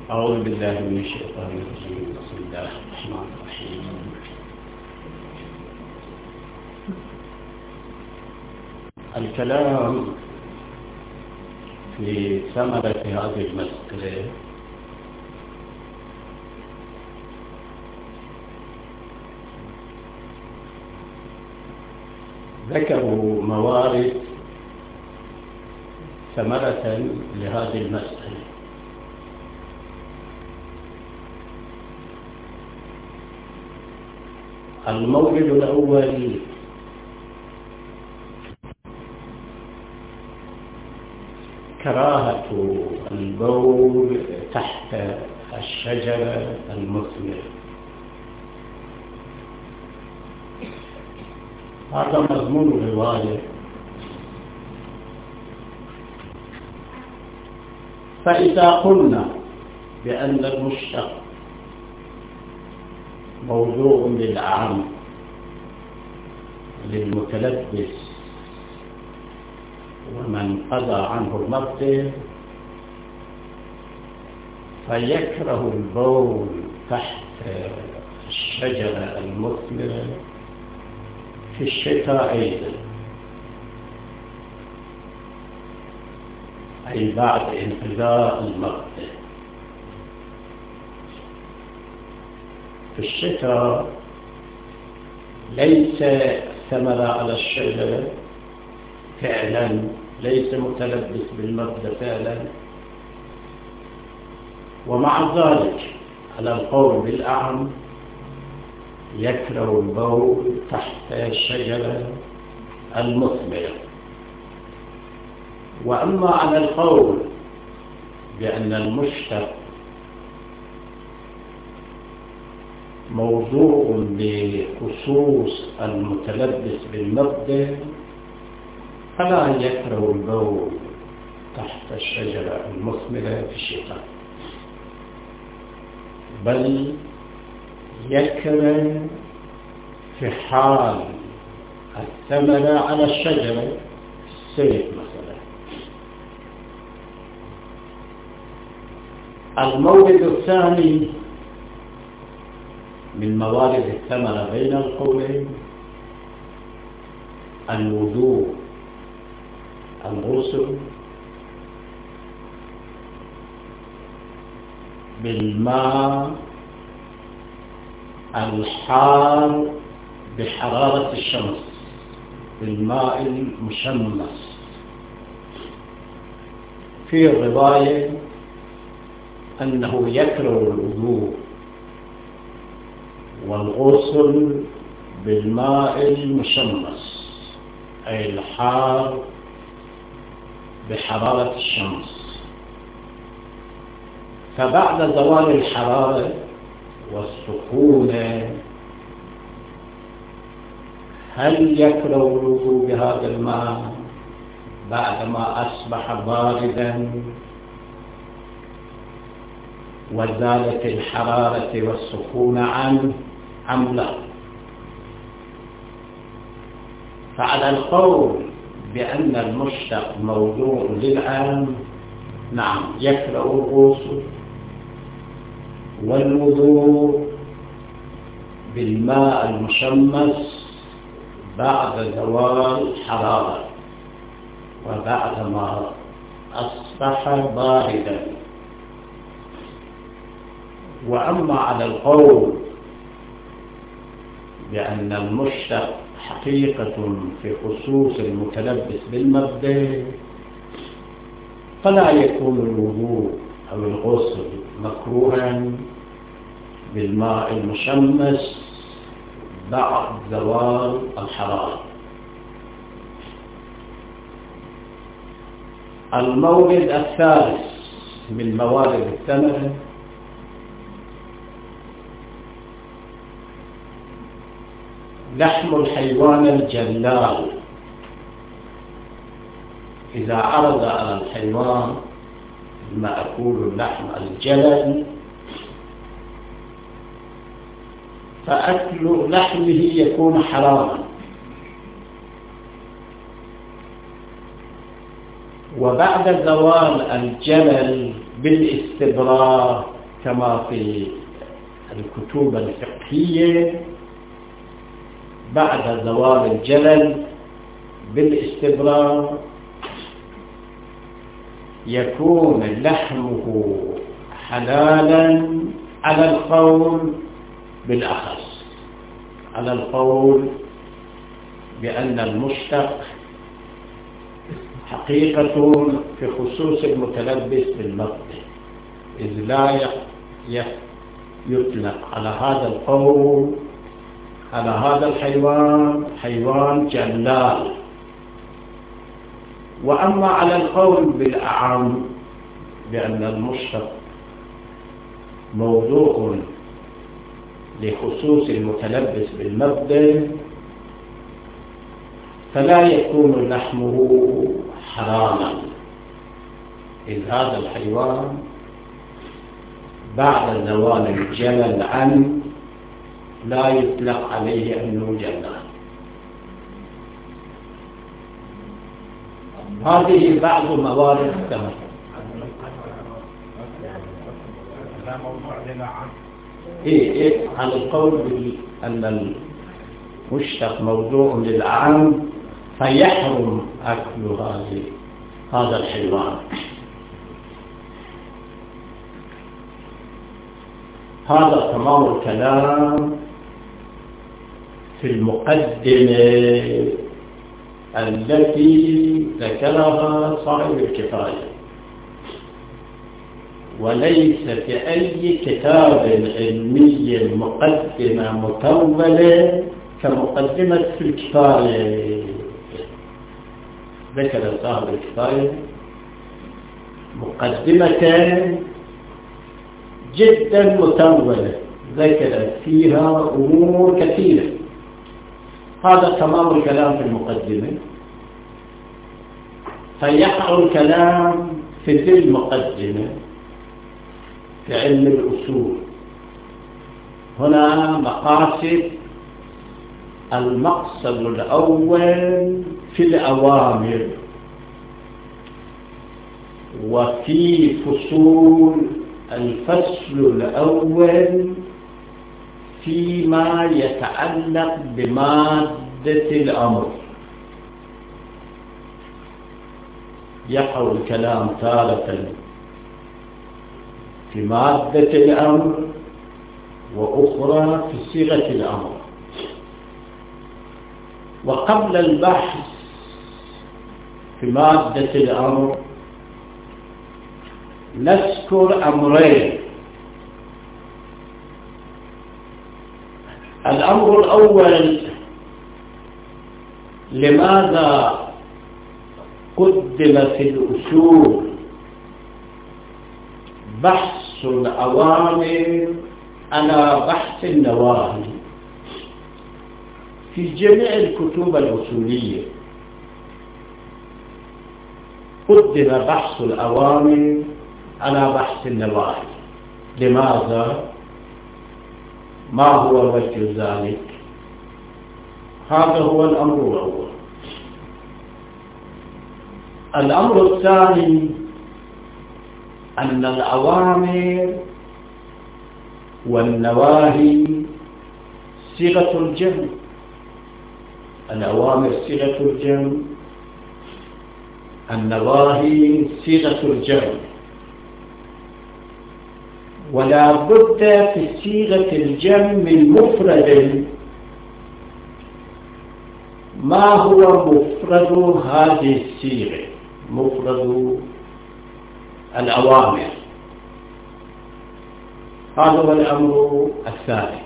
أعوذ بالله من الشيطان الرجيم. بسم الله الرحمن الرحيم. الكلام في ثمرة هذه المسألة ذكروا موارد ثمرة لهذه المسألة. المورد الأول كراهة البول تحت الشجرة المثمرة. هذا مضمون الرواية. فإذا قلنا بأن المشتق موضوع للأعم للمتلبس ومن قضى عنه المقدر، فيكره البول تحت الشجرة المثمرة في الشتاء أيضا، أي بعد انقضاء المقدر. في الشتاء ليس ثمرة على الشجرة فعلا، ليس متلبس بالمقدر فعلا، ومع ذلك على القول بالأعم يكره البول تحت الشجرة المثمرة. وأما على القول بأن المشتق موضوع لخصوص المتلبس بالمقدر، فلا يكره البول تحت الشجرة المثمرة في الشتاء، بل يكره في حال الثمرة على الشجرة الصيف مثلا. المورد الثاني من موارد الثمرة بين القولين الوضوء، الغسل بالماء الحار بحرارة الشمس، بالماء المشمس. في الرواية أنه يكره الوضوء والغسل بالماء المشمس، أي الحار بحرارة الشمس. فبعد زوال الحرارة والسخونة هل يكره الوضوء بهذا الماء بعدما أصبح باردا وزالت الحرارة والسخونة عنه أم لا؟ فعلى القول بأن المشتق موضوع للعام، نعم يكره الغسل والوضوء بالماء المشمس بعد زوال الحرارة وبعدما أصبح باردا. وأما على القول بأن المشتق حقيقة في خصوص المتلبس بالمقدر، فلا يكون الوضوء أو الغسل مكروها بالماء المشمس بعد زوال الحرارة. المورد الثالث من موارد الثمرة لحم الحيوان الجلال. إذا عرض على الحيوان المأكول اللحم الجلل، فأكل لحمه يكون حراما. وبعد زوال الجلل بالاستبراء كما في الكتب الفقهية بعد زوال الجلل بالاستبراء يكون لحمه حلالا على القول بالأخص، على القول بأن المشتق حقيقة في خصوص المتلبس بالمبدأ، إذ لا يطلق على هذا القول على هذا الحيوان حيوان جلال. وأما على القول بالأعم بأن المشتق موضوع لخصوص المتلبس بالمبدأ فلا يكون لحمه حراما، إذ هذا الحيوان بعد زوال الجلل عنه لا يطلق عليه أنه جلال. هذه بعض موارد التمثل. على القول بأن المشتق موضوع للعام فيحرم أكل هذا الحيوان. هذا تمام الكلام في المقدمة التي ذكرها صاحب الكفاية، وليس في أي كتاب علمي مقدمة مطولة كمقدمة في الكفاية. ذكر صاحب الكفاية مقدمة جدا مطولة ذكر فيها أمور كثيرة. هذا تمام الكلام في المقدمة، فيقع الكلام في ذي المقدمة في علم الأصول. هنا مقاصد. المقصد الأول في الأوامر، وفي فصول الفصل الأول فيما يتعلق بمادة الأمر. يقع الكلام تارة في مادة الأمر وأخرى في صيغة الأمر. وقبل البحث في مادة الأمر نذكر أمرين. الأمر الأول: لماذا قدم في الأصول بحث الأوامر على بحث النواهي؟ في جميع الكتب الأصولية قدم بحث الأوامر على بحث النواهي. لماذا؟ ما هو وجه ذلك؟ هذا هو الأمر الأول. الأمر الثاني أن الأوامر والنواهي صيغة الجمع. الأوامر صيغة الجمع، النواهي صيغة الجمع، ولا بد في صيغة الجمع من مفرد. ما هو مفرد هذه الصيغة؟ مفرد الأوامر. هذا هو الأمر الثاني.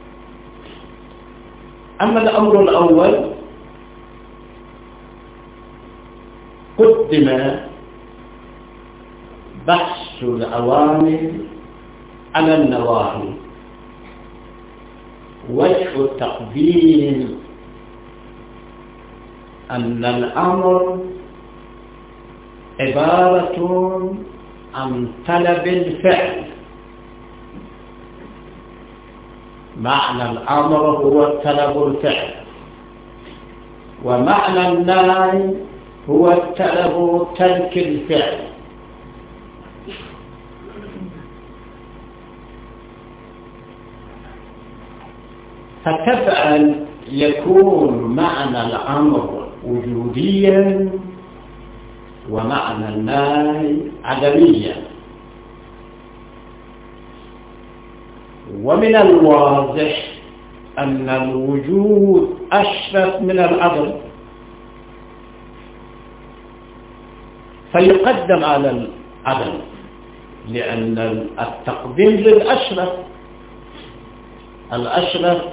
أما الأمر الأول قدم بحث الأوامر على النواهي. وجه التقديم أن الأمر عبارة عن طلب الفعل. معنى الأمر هو طلب الفعل، ومعنى النهي هو طلب ترك الفعل. فتفعل يكون معنى الأمر وجوديا ومعنى النهي عدميا. ومن الواضح أن الوجود أشرف من العدم، فيقدم على العدم، لأن التقديم للأشرف، الأشرف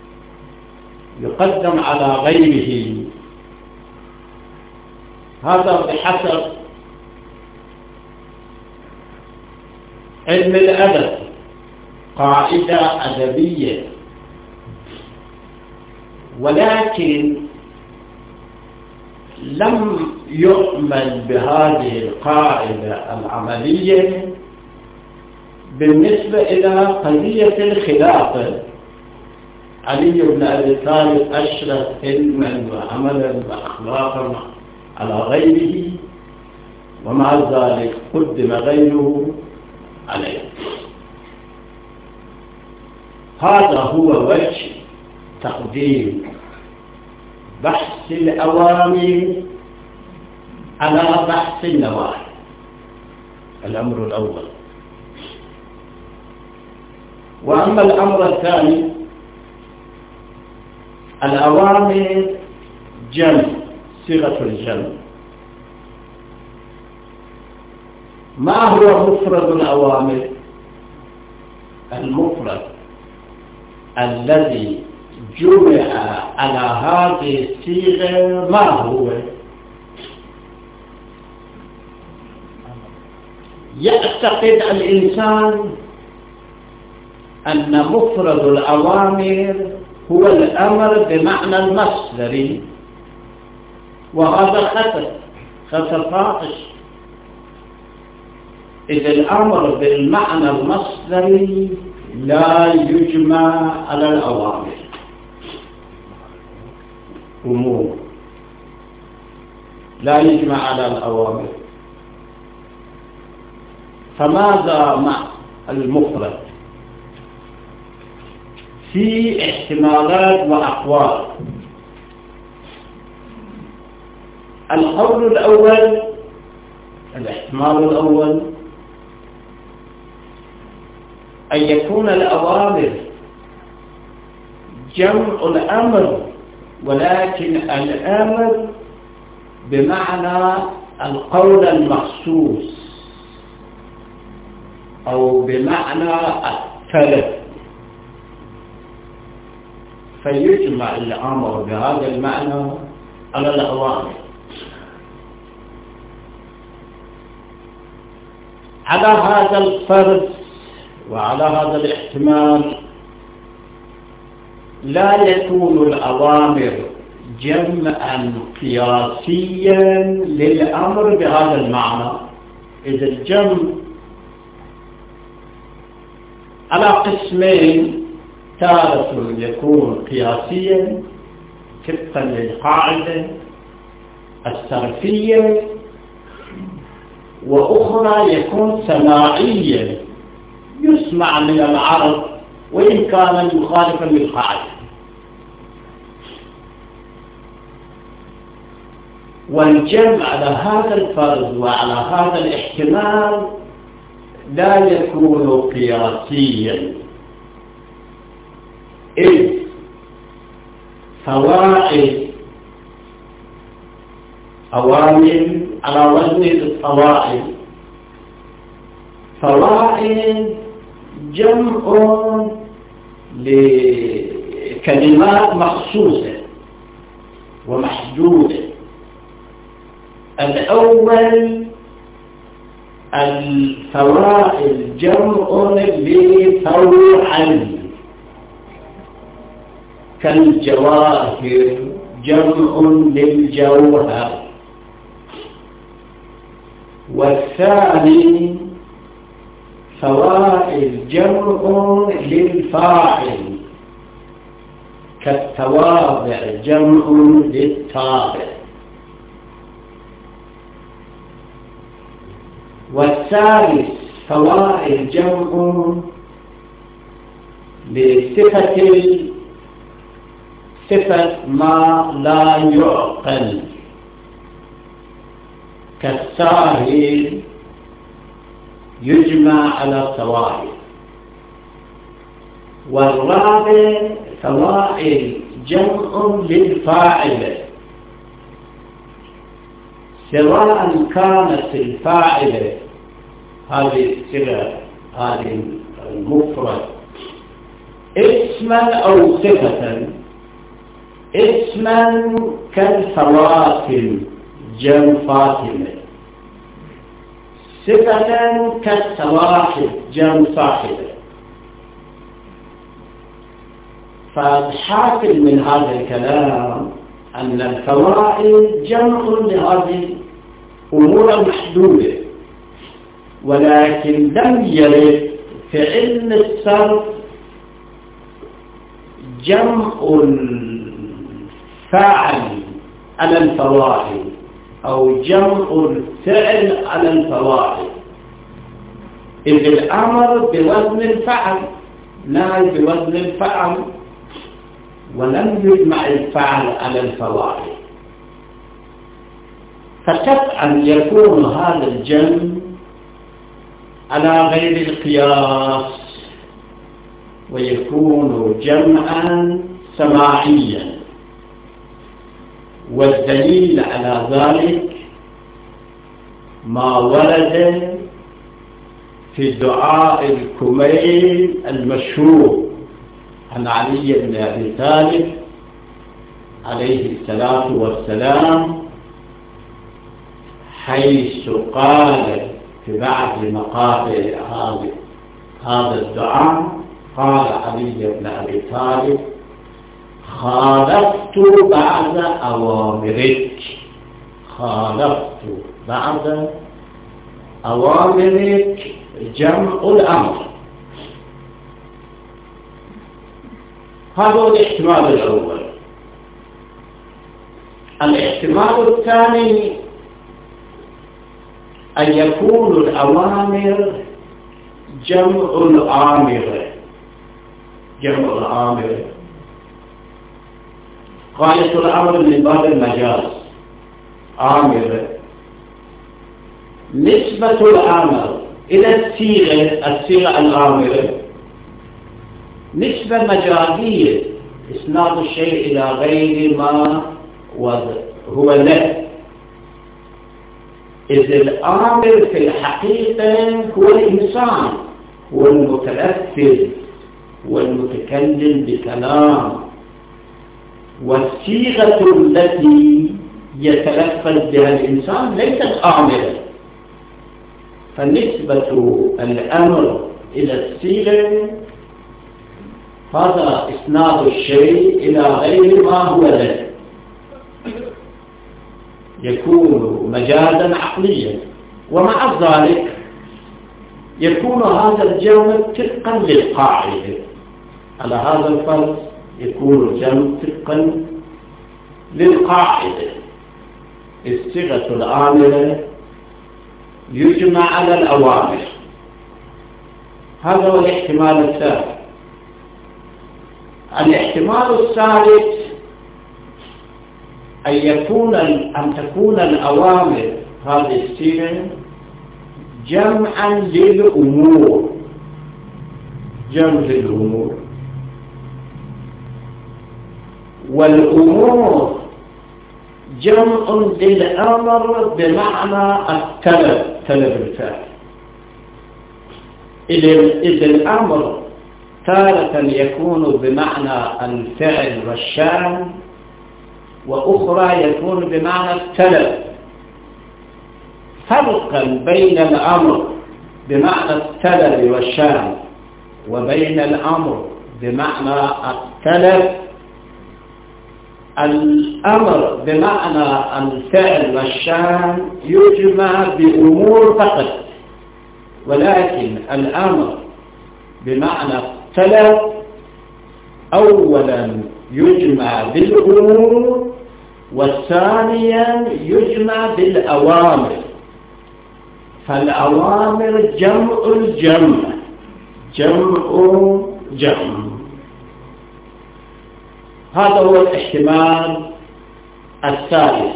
يقدم على غيره. هذا بحسب علم الأدب، قاعدة أدبية. ولكن لم يؤمن بهذه القاعدة العملية بالنسبة إلى قضية الخلافة. علي بن أبي طالب أشرف علما وعملا وأخلاقا على غيره، ومع ذلك قدم غيره عليه. هذا هو وجه تقديم بحث الأوامر على بحث النواهي. الأمر الأول. وأما الأمر الثاني، الأوامر جمع، صيغة الجمع. ما هو مفرد الأوامر؟ المفرد الذي جمع على هذه الصيغة ما هو؟ يعتقد الإنسان أن مفرد الأوامر هو الأمر بمعنى المصدري، وهذا خطأ فاحش. إذا الأمر بالمعنى المصدري لا يجمع على الأوامر، أمور لا يجمع على الأوامر. فماذا مع المفرد؟ في احتمالات وأقوال. القول الأول، الاحتمال الأول، أن يكون الأوامر جمع الأمر، ولكن الأمر بمعنى القول المخصوص أو بمعنى التلف، فيجمع الأمر بهذا المعنى على الأوامر. على هذا الفرض وعلى هذا الاحتمال لا يكون الأوامر جمعا قياسيا للأمر بهذا المعنى. إذا الجمع على قسمين، تارة يكون قياسيا طبقا للقاعدة الصرفية، وأخرى يكون سماعيا يسمع من العرب وإن كان مخالفا للقاعدة. والجمع على هذا الفرض وعلى هذا الاحتمال لا يكون قياسيا، إذ فوائد أوامر على وزن الفوائد، فوائد جمع لكلمات مخصوصة ومحدودة. الأول الفوائد جمع لفوعل، كالجواهر جمع للجوهر. والثاني فوائد جمع للفاعل، كالتوابع جمع للتابع. والثالث فوائد جمع لصفة صفة ما لا يعقل كالساهل يجمع على سواهل. والرابع فواعل جمع للفاعل، سواء كانت الفاعل هذه الصيغة هذه المفرد اسما أو صفة. اسما كالفواتن جمع فاتنة، صفة كالسواحل جمع صاحبة. فالحاصل من هذا الكلام أن الفوائد جمع لهذه الأمور المحدودة، ولكن لم يرد في علم الصرف جمع الفاعل على الفوائد أو جمع الفعل على الفوائد، إذ الأمر بوزن الفعل لا بوزن الفعل، ولم يجمع الفعل على الفواعل. فقطعا يكون هذا الجمع على غير القياس، ويكون جمعا سماعيا. والدليل على ذلك ما ورد في دعاء الكميل المشهور عن علي بن أبي طالب عليه الصلاة والسلام، حيث قال في بعض مقاطع هذا الدعاء، قال علي بن أبي طالب: خالفت بعد أوامرك، خالفت بعد أوامرك جمع الأمر. هذا هو الاحتمال الأول. الاحتمال الثاني أن يكون الأوامر جمع الآمر، جمع الآمر. غاية الأمر من باب المجاز آمر. نسبة الأمر إلى الصيغة الآمرة نسبة مجازية، إسناد الشيء إلى غير ما هو له، إذ الآمر في الحقيقة هو الإنسان، هو المتلفظ والمتكلم بكلام، والصيغة التي يتلفظ بها الإنسان ليست آمرة. فنسبة الأمر إلى الصيغة هذا إسناد الشيء إلى غير ما هو له، يكون مجازا عقليا. ومع ذلك يكون هذا الجمع طبقا للقاعدة. على هذا الفرض يكون الجمع طبقا للقاعدة: الصيغة الآمرة يجمع على الأوامر. هذا هو الاحتمال الثالث. الاحتمال الثالث أن تكون الأوامر هذه الصيغة جمعا للأمور، جمع للأمور. والأمور جمع للأمر بمعنى الطلب، طلب الفعل. إذ الأمر تارة يكون بمعنى الفعل والشأن، وأخرى يكون بمعنى الطلب. فرقا بين الأمر بمعنى الطلب والشأن وبين الأمر بمعنى الطلب: الأمر بمعنى الفعل والشأن يجمع بأمور فقط، ولكن الأمر بمعنى الطلب أولا يجمع بالأمور، والثانيا يجمع بالأوامر. فالأوامر جمع الجمع، جمع جمع. هذا هو الاحتمال الثالث.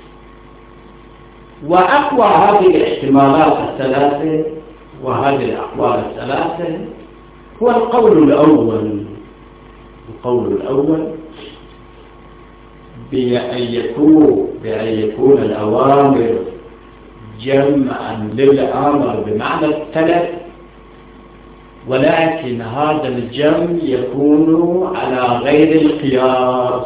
وأقوى هذه الاحتمالات الثلاثة وهذه الأقوال الثلاثة هو القول الأول. القول الأول بأن يكون الأوامر جمعا للآمر بمعنى التلف، ولكن هذا الجمع يكون على غير القياس،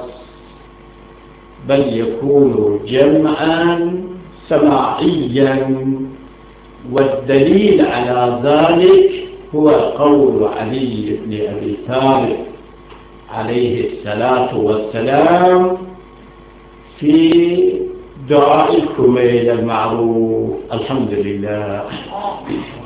بل يكون جمعا سماعيا. والدليل على ذلك هو قول علي بن أبي طالب عليه الصلاة والسلام في دعاء الكميل المعروف. الحمد لله.